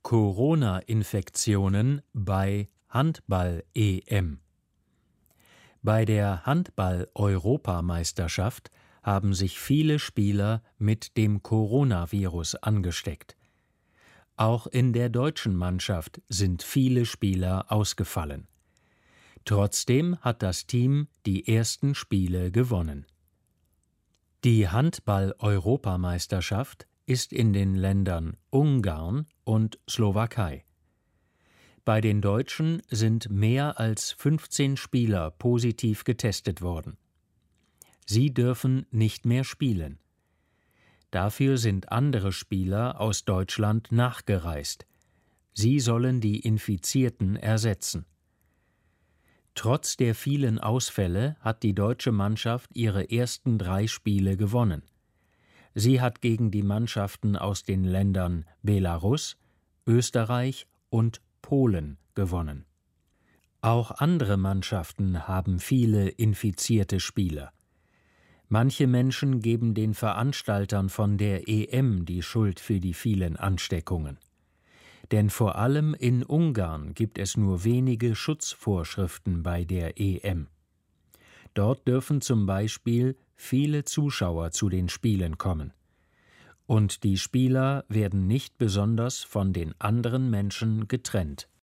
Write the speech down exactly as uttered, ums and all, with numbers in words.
Corona-Infektionen bei Handball-E M. Bei der Handball-Europameisterschaft haben sich viele Spieler mit dem Coronavirus angesteckt. Auch in der deutschen Mannschaft sind viele Spieler ausgefallen. Trotzdem hat das Team die ersten Spiele gewonnen. Die Handball-Europameisterschaft ist in den Ländern Ungarn und Slowakei. Bei den Deutschen sind mehr als fünfzehn Spieler positiv getestet worden. Sie dürfen nicht mehr spielen. Dafür sind andere Spieler aus Deutschland nachgereist. Sie sollen die Infizierten ersetzen. Trotz der vielen Ausfälle hat die deutsche Mannschaft ihre ersten drei Spiele gewonnen. Sie hat gegen die Mannschaften aus den Ländern Belarus, Österreich und Polen gewonnen. Auch andere Mannschaften haben viele infizierte Spieler. Manche Menschen geben den Veranstaltern von der E M die Schuld für die vielen Ansteckungen. Denn vor allem in Ungarn gibt es nur wenige Schutzvorschriften bei der E M. Dort dürfen zum Beispiel viele Zuschauer zu den Spielen kommen. Und die Spieler werden nicht besonders von den anderen Menschen getrennt.